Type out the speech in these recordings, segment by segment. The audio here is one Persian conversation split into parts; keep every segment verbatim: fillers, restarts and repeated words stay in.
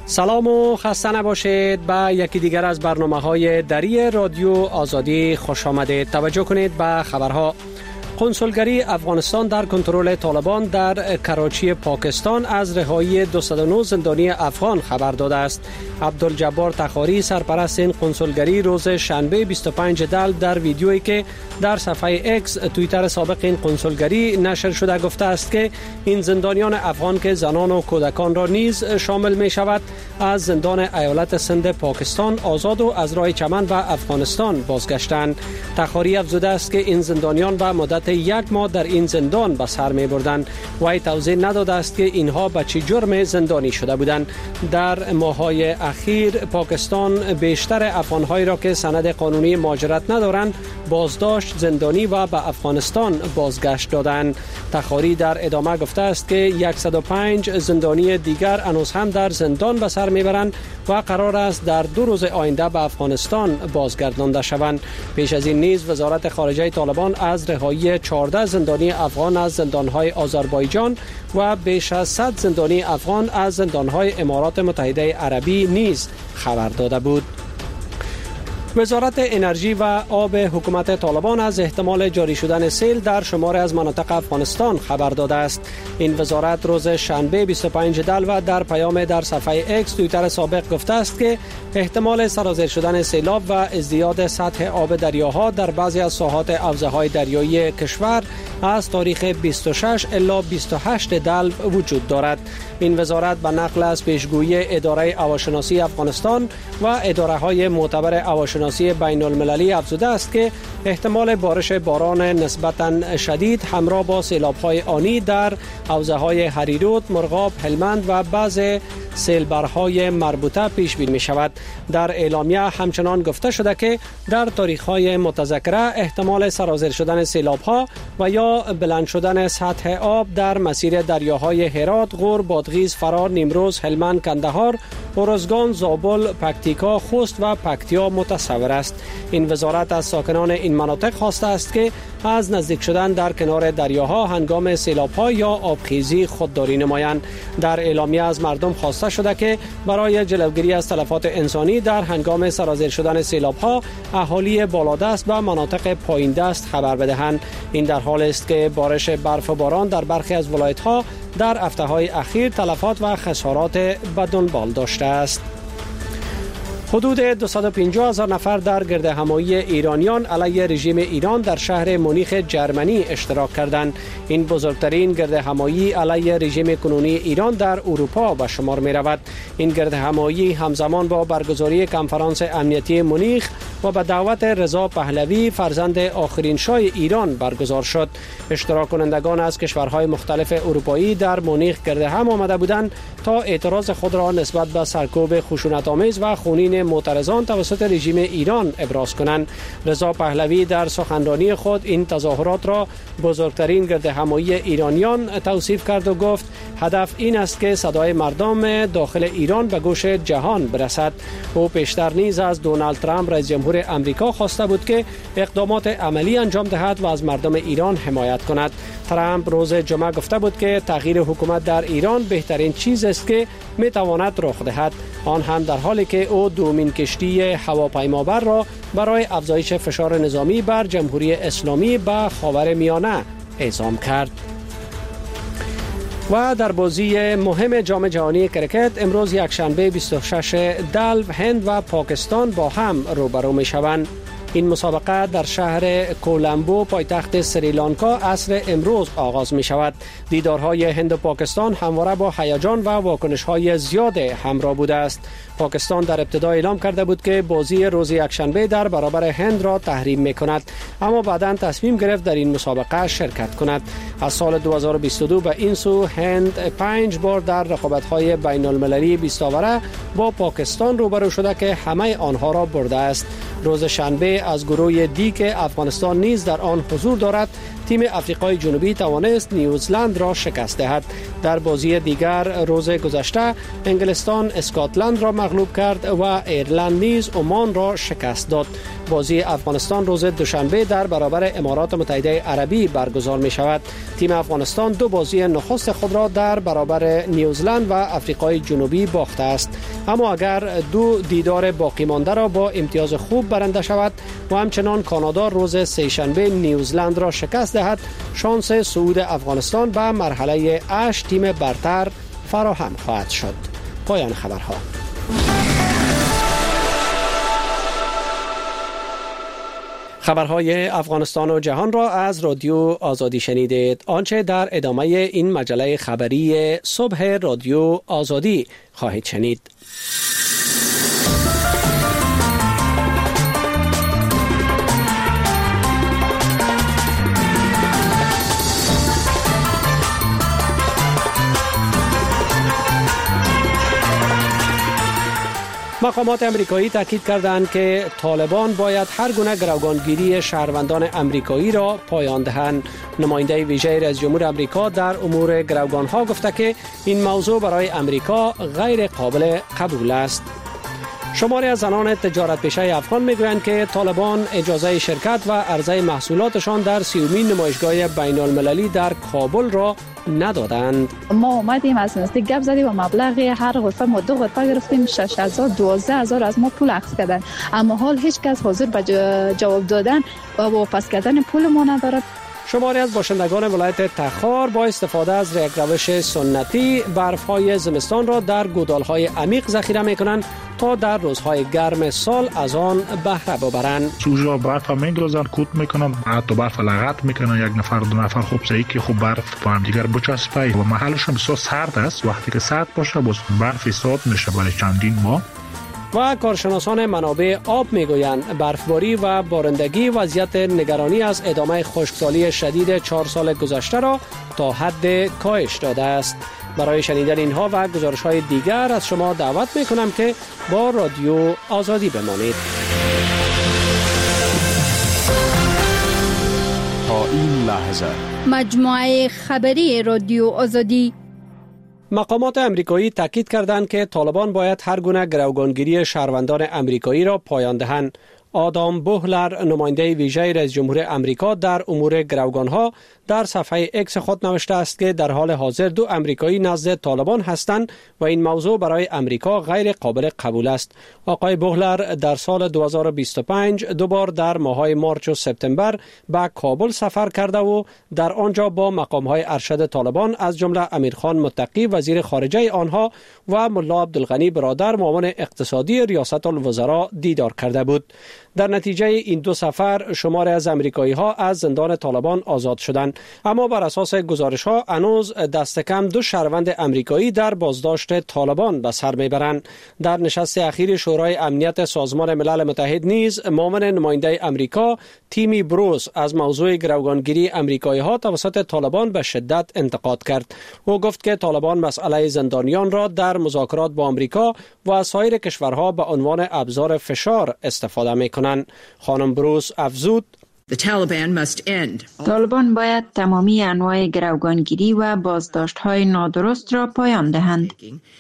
سلام و خسته نباشید. به یکی دیگر از برنامه‌های دری رادیو آزادی خوش آمدید. توجه کنید به خبرها. کنسولگری افغانستان در کنترل طالبان در کراچی پاکستان از رهایی دویست و نه زندانی افغان خبر داده است. عبدالجبار تخاری سرپرست این کنسولگری روز شنبه بیست و پنج دلو در ویدیویی که در صفحه اکس توییتر سابق این کنسولگری نشر شده گفته است که این زندانیان افغان که زنان و کودکان را نیز شامل می شود از زندان ایالت سند پاکستان آزاد و از راه چمن به افغانستان بازگشتند. تخاری افزوده است که این زندانیان به مدت یک ماه در این زندان به سر می بردند. وی توضیح نداده است که اینها به چه جرم زندانی شده بودند. در ماه‌های اخیر پاکستان بیشتر افغان‌هایی را که سند قانونی مهاجرت ندارند بازداشت، زندانی و به افغانستان بازگشت دادند. تخاری در ادامه گفته است که صد و پنج زندانی دیگر هنوز هم در زندان به سر میبرند و قرار است در دو روز آینده به افغانستان بازگردانده شوند. پیش از این نیز وزارت خارجه طالبان از رهایی چهارده زندانی افغان از زندان‌های آذربایجان و بیش از صد زندانی افغان از زندان‌های امارات متحده عربی نیز خبر داده بود. وزارت انرژی و آب حکومت طالبان از احتمال جاری شدن سیل در شماری از مناطق افغانستان خبر داده است. این وزارت روز شنبه بیست و پنج دلو در پیام در صفحه اکس توییتر سابق گفته است که احتمال سرازیر شدن سیلاب و ازدیاد سطح آب دریاها در بعضی از ساحات حوزه‌های دریایی کشور از تاریخ بیست و شش الی بیست و هشت دلو وجود دارد. این وزارت به نقل از پیشگویی اداره هواشناسی افغانستان و اداره‌های معتبر هواشناسی بین المللی افزوده است که احتمال بارش باران نسبتاً شدید همراه با سیلاب‌های آنی در حوزه‌های هریرود، مرغاب، هلمند و بعضی سیلبرهای مربوطه پیش بینی می شود. در اعلامیه همچنان گفته شده که در تاریخ‌های متذکره احتمال سرازیر شدن سیلاب‌ها و یا بلند شدن سطح آب در مسیر دریاهای هرات، غور، بادغیس، فرار، نیمروز، هلمند، کندهار، ارزگان، زابل، پکتیکا، خوست و پکتیا متصور است. این وزارت از ساکنان این مناطق خواسته است که از نزدیک شدن در کنار دریاها هنگام سیلاب‌ها یا آبخیزی خودداری نمایند. در اعلامیه از مردم خواسته شده که برای جلوگیری از تلفات انسانی در هنگام سرازیر شدن سیلاب‌ها اهالی بالادست و مناطق پایین دست خبر بدهند. این در حال است که بارش برف و باران در برخی از ولایت‌ها در هفته‌های اخیر تلفات و خسارات به دنبال داشته است. حدود دویست و پنجاه هزار نفر در گردهمایی ایرانیان علیه رژیم ایران در شهر مونیخ جرمنی اشتراک کردند. این بزرگترین گردهمایی علیه رژیم کنونی ایران در اروپا به شمار می رود. این گردهمایی همزمان با برگزاری کنفرانس امنیتی مونیخ و به دعوت رضا پهلوی فرزند آخرین شاه ایران برگزار شد. اشتراک کنندگان از کشورهای مختلف اروپایی در مونیخ گرد هم آمده بودند تا اعتراض خود را نسبت به سرکوب خشونت‌آمیز و خونین معترضان توسط رژیم ایران ابراز کنند. رضا پهلوی در سخنرانی خود این تظاهرات را بزرگترین گردهمایی ایرانیان توصیف کرد و گفت هدف این است که صدای مردم داخل ایران به گوش جهان برسد. او پیشتر نیز از دونالد ترامپ رئیس جمهور امریکا خواسته بود که اقدامات عملی انجام دهد و از مردم ایران حمایت کند. ترامپ روز جمعه گفته بود که تغییر حکومت در ایران بهترین چیز است که می تواند رخ دهد، آن هم در حالی که او دومین کشتی هواپیمابر را برای افزایش فشار نظامی بر جمهوری اسلامی به خاورمیانه اعزام کرد. و در بازی مهم جام جهانی کرکت امروز یکشنبه بیست و شش دلو هند و پاکستان با هم روبرو می شوند. این مسابقه در شهر کولمبو پایتخت سریلانکا عصر امروز آغاز می شود. دیدارهای هند و پاکستان همواره با هیجان و واکنش‌های زیاد همراه بوده است. پاکستان در ابتدا اعلام کرده بود که بازی روز یکشنبه در برابر هند را تحریم می کند، اما بعداً تصمیم گرفت در این مسابقه شرکت کند. از سال دو هزار و بیست و دو به این سو هند پنج بار در رقابت‌های بین المللی بیست آوره با پاکستان روبرو شده که همه آنها را برده است. روز شنبه از گروه دی که افغانستان نیز در آن حضور دارد تیم افریقای جنوبی توانست نیوزلند را شکست دهد. در بازی دیگر روز گذشته انگلستان اسکاتلند را مغلوب کرد و ایرلند نیز عمان را شکست داد. بازی افغانستان روز دوشنبه در برابر امارات متحده عربی برگزار می شود. تیم افغانستان دو بازی نخست خود را در برابر نیوزلند و آفریقای جنوبی باخته است. اما اگر دو دیدار باقی مانده را با امتیاز خوب برنده شود و همچنان کانادا روز سه‌شنبه نیوزلند را شکست دهد، شانس صعود افغانستان به مرحله هشت تیم برتر فراهم خواهد شد. پایان خبرها. خبرهای افغانستان و جهان را از رادیو آزادی شنیدید. آنچه در ادامه این مجله خبری صبح رادیو آزادی خواهید شنید. مقامات امریکایی تاکید کردند که طالبان باید هر گونه گروگانگیری شهروندان امریکایی را پایان دهند. نماینده ویژه رئیس جمهور امریکا در امور گروگانها گفته که این موضوع برای امریکا غیر قابل قبول است. شماری از زنان تجارت پیشه افغان میگویند که طالبان اجازه شرکت و عرضه محصولاتشان در سیومین نمایشگاه بین المللی در کابل را ندادند. ما اومدیم از نزدیک گپ زدیم و مبلغی هر غرفه ما دو غرفه گرفتیم، شش هزار دوازده هزار از ما پول اخذ کردن، اما حال هیچ کس حاضر به جواب دادن و واپس کردن پول ما ندارد. شماری از باشندگان ولایت تخار با استفاده از یک روش سنتی برف‌های زمستان را در گودال‌های عمیق ذخیره می‌کنند تا در روزهای گرم سال از آن بهره ببرند. سوژا برف می‌گذارن، کوت می‌کنن، حتی برف لغت می‌کنن، یک نفر دو نفر خوب سعی که خوب برف با هم دیگر بچسبه و محلش هم بسیار سرد است. وقتی که سرد باشه باز برف ایستاد میشه برای چندین ماه. و کارشناسان منابع آب میگویند برفباری و بارندگی وضعیت نگرانی از ادامه خشکسالی شدید چهار سال گذشته را تا حد کاهش داده است. برای شنیدن اینها و گزارش‌های دیگر از شما دعوت میکنم که با رادیو آزادی بمانید. تا این لحظه مجموعه خبری رادیو آزادی. مقامات امریکایی تاکید کردند که طالبان باید هر گونه گروگانگیری شهروندان امریکایی را پایان دهند. آدام بوهلر، نماینده ویژه رئیس جمهور امریکا در امور گروگانها، در صفحه اکس خود نوشته است که در حال حاضر دو امریکایی نزد طالبان هستند و این موضوع برای امریکا غیر قابل قبول است. آقای بوهلر در سال دو هزار و بیست و پنج دو بار در ماه‌های مارچ و سپتامبر به کابل سفر کرده و در آنجا با مقام‌های ارشد طالبان از جمله امیرخان متقی وزیر خارجه آنها و ملا عبدالغنی برادر معاون اقتصادی ریاست الوزراء دیدار کرده بود. در نتیجه این دو سفر شماری از امریکایی ها از زندان طالبان آزاد شدند، اما بر اساس گزارش ها هنوز دست کم دو شهروند امریکایی در بازداشت طالبان به سر میبرند. در نشست اخیر شورای امنیت سازمان ملل متحد نیز معاون نماینده امریکا تیمی بروس از موضوع گروگانگیری امریکایی ها توسط طالبان به شدت انتقاد کرد. او گفت که طالبان مسئله زندانیان را در مذاکرات با امریکا و سایر کشورها به عنوان ابزار فشار استفاده میکنند. خانم بروس افزود: طالبان باید تمامی انواع گروگانگیری و بازداشت‌های نادرست را پایان دهند.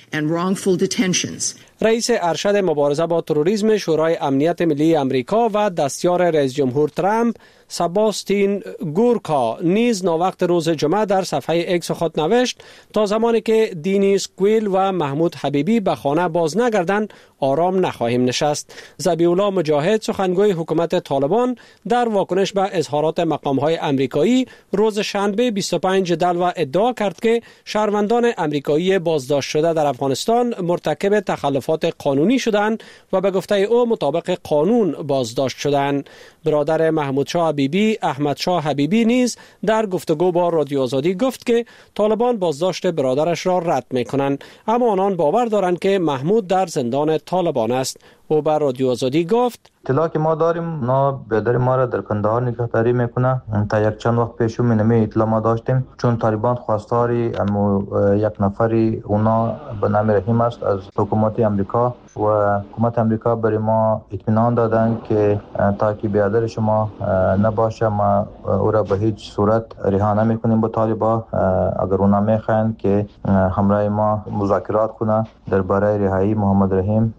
رئیس ارشد مبارزه با تروریسم شورای امنیت ملی امریکا و دستیار رئیس جمهور ترامپ سباستین گورکا نیز ناوقت روز جمعه در صفحه اکس خود نوشت تا زمانی که دینیس کویل و محمود حبیبی به خانه باز نگردند آرام نخواهیم نشست. ذبیح‌الله مجاهد سخنگوی حکومت طالبان در واکنش به اظهارات مقام‌های امریکایی روز شنبه بیست و پنج دلو ادعا کرد که شهروندان امریکایی بازداشت شده در افغانستان مرتکب تخلفات قانونی شدند و به گفته او مطابق قانون بازداشت شدند. برادر محمود شاه حبیبی احمد شاه حبیبی نیز در گفتگو با رادیو آزادی گفت که طالبان بازداشت برادرش را رد می‌کنند، اما آنان باور دارند که محمود در زندان طالبان است. او به رادیو آزادی گفت: اطلاعی که ما داریم اونا برادر ما را در کندهار نگهداری میکنه. تا یک چند وقت پیش می اطلاع ما داشتیم چون طالبان خواستاری اما یک نفری اونا به نام رحیم است از حکومت امریکا و حکومت امریکا برای ما اطمینان دادن که تا که برادر شما نباشه ما او را به هیچ صورت رها نمیکنیم با طالبان. اگر اونا میخواین که همراه ما مذاکرات کنه درباره رهایی محمد رحیم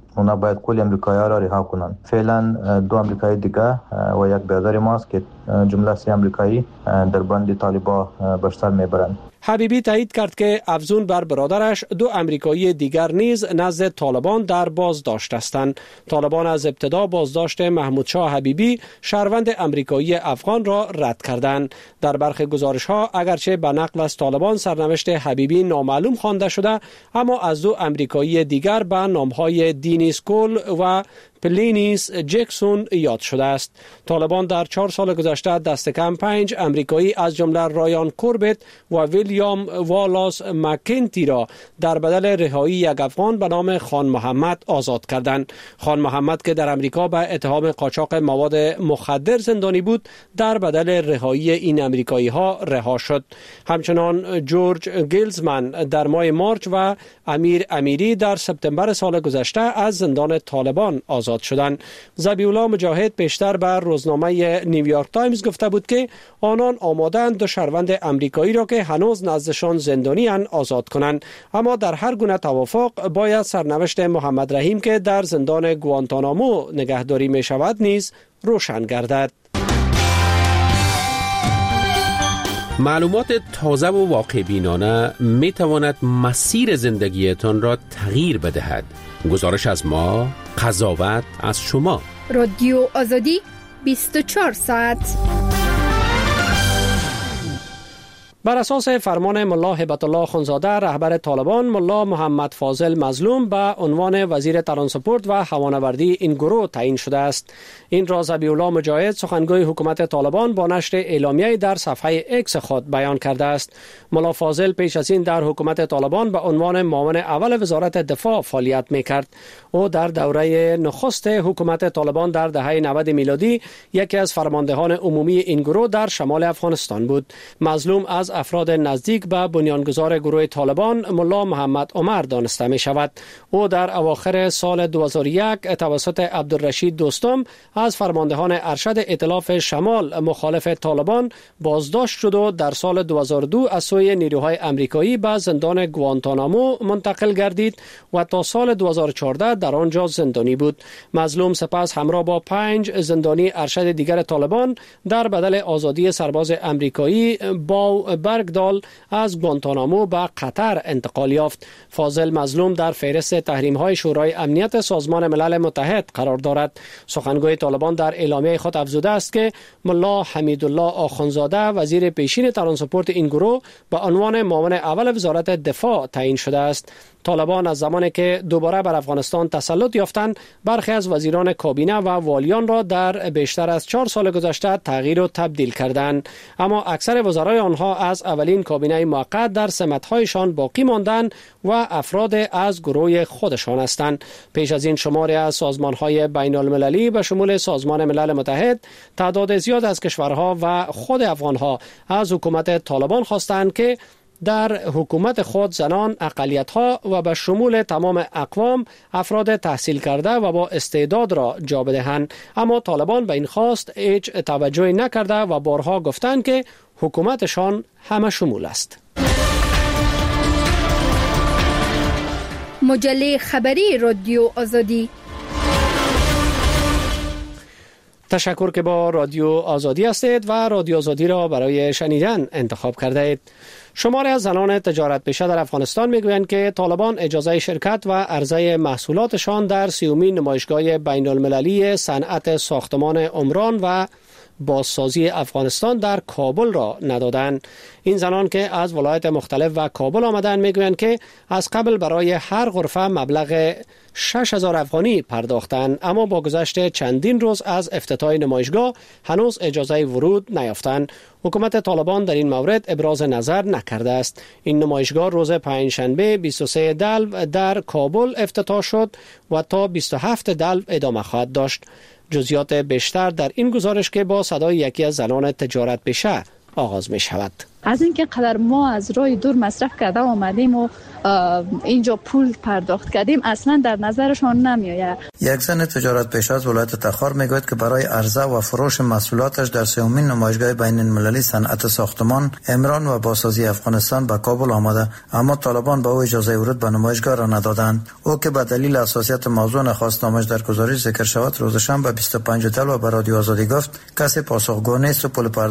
اونا باید کل امریکایی‌ها را رها کنند. فعلا دو امریکایی دیگه و یک برادر ماست که جمله سه امریکایی در بند طالبان به سر میبرند. حبیبی تایید کرد که افزون بر برادرش دو امریکایی دیگر نیز نزد طالبان در بازداشت هستند. طالبان از ابتدا بازداشت محمود شاه حبیبی شهروند امریکایی افغان را رد کردند. در برخی گزارش‌ها اگرچه به نقل از طالبان سرنوشت حبیبی نامعلوم خوانده شده، اما از دو امریکایی دیگر به نام‌های دینیس کول و پلینیس جکسون یاد شده است. طالبان در چهار سال گذشته دست کم پنج امریکایی از جمله رایان کوربت و ویلیام والاس مکنتی را در بدل رهایی یک افغان به نام خان محمد آزاد کردند. خان محمد که در امریکا به اتهام قاچاق مواد مخدر زندانی بود، در بدل رهایی این امریکایی ها رها شد. همچنان جورج گیلزمن در ماه مارچ و امیر امیری در سپتامبر سال گذشته از زندان طالبان آزاد شدند. ذبیح‌الله مجاهد پیشتر بر روزنامه نیویورک تایمز گفته بود که آنان آماده‌اند دو شهروند امریکایی را که هنوز نزدشان زندانی اند آزاد کنند، اما در هر گونه توافق باید سرنوشت محمد رحیم که در زندان گوانتانامو نگهداری می شود نیز روشن گردد. معلومات تازه و واقع بینانه می تواند مسیر زندگیتان را تغییر بدهد. گزارش از ما، قضاوت از شما. رادیو آزادی بیست و چهار ساعت. بر اساس فرمان ملا هبت الله خانزاده رهبر طالبان، ملا محمد فاضل مظلوم به عنوان وزیر ترانسپورت و هوانوردی این گروه تعیین شده است. این را ذبیح‌الله مجاهد سخنگوی حکومت طالبان با نشر اعلامیه در صفحه اکس خود بیان کرده است. ملا فاضل پیش از این در حکومت طالبان به عنوان معاون اول وزارت دفاع فعالیت می‌کرد. او در دوره نخست حکومت طالبان در دهه نود میلادی یکی از فرماندهان عمومی این گروه در شمال افغانستان بود. مظلوم از افراد نزدیک به بنیانگذار گروه طالبان ملا محمد عمر دانسته می شود. او در اواخر سال دو هزار و یک توسط عبدالرشید دوستم از فرماندهان ارشد ائتلاف شمال مخالف طالبان بازداشت شد و در سال دو هزار و دو از سوی نیروهای امریکایی به زندان گوانتانامو منتقل گردید و تا سال دو هزار و چهارده در آنجا زندانی بود. مظلوم سپس همراه با پنج زندانی ارشد دیگر طالبان در بدل آزادی سرباز امریکایی با برگدال از گوانتانامو به قطر انتقال یافت. فاضل مظلوم در فهرست تحریم‌های شورای امنیت سازمان ملل متحد قرار دارد. سخنگوی طالبان در اعلامیه خود افزوده است که ملا حمیدالله آخوندزاده وزیر پیشین ترانسپورت این گروه به عنوان معاون اول وزارت دفاع تعیین شده است. طالبان از زمانی که دوباره بر افغانستان تسلط یافتند، برخی از وزیران کابینه و والیان را در بیشتر از چهار سال گذشته تغییر و تبدیل کردند، اما اکثر وزرای آنها از اولین کابینه موقت در سمت‌هایشان باقی ماندند و افراد از گروه خودشان هستند. پیش از این شماری از سازمان‌های بین‌المللی به شمول سازمان ملل متحد تعداد زیاد از کشورها و خود افغان‌ها از حکومت طالبان خواستند که در حکومت خود زنان، اقلیت‌ها و به شمول تمام اقوام افراد تحصیل کرده و با استعداد را جا بدهند، اما طالبان به این خواست هیچ توجهی نکرده و بارها گفتند که حکومتشان همه شمول است. مجله خبری رادیو آزادی. تشکر که با رادیو آزادی هستید و رادیو آزادی را برای شنیدن انتخاب کرده اید. شماری از زنان تجارت پیشه در افغانستان میگویند که طالبان اجازه شرکت و عرضه محصولاتشان در سیومین نمایشگاه بین المللی صنعت ساختمان عمران و بازسازی افغانستان در کابل را ندادند. این زنان که از ولایت مختلف و کابل آمدند میگویند که از قبل برای هر غرفه مبلغ شش هزار افغانی پرداختند، اما با گذشت چندین روز از افتتاح نمایشگاه هنوز اجازه ورود نیافتند. حکومت طالبان در این مورد ابراز نظر نکرده است. این نمایشگاه روز پنجشنبه بیست و سه دلو در کابل افتتاح شد و تا بیست و هفت دلو ادامه خواهد داشت. جزئیات بیشتر در این گزارش که با صدای یکی از زنان تجارت پیشه آغاز می شود. از اینکه قدر ما از راه دور مصرف کرده آمدیم و اینجا پول پرداخت کردیم اصلا در نظرشان نمیآید. یک زن تجارت پیشه از ولایت تخار میگوید که برای عرضه و فروش محصولاتش در سومین نمایشگاه بین المللی صنعت ساختمان عمران و بازسازی افغانستان به کابل آمده، اما طالبان به او اجازه ورود به نمایشگاه را ندادند. او که به دلیل حساسیت موضوع نخواست نامش در گزارش ذکر شود، روز شنبه بیست و پنج تلو به رادیو آزادی گفت کسی پاسخگو نیست و پول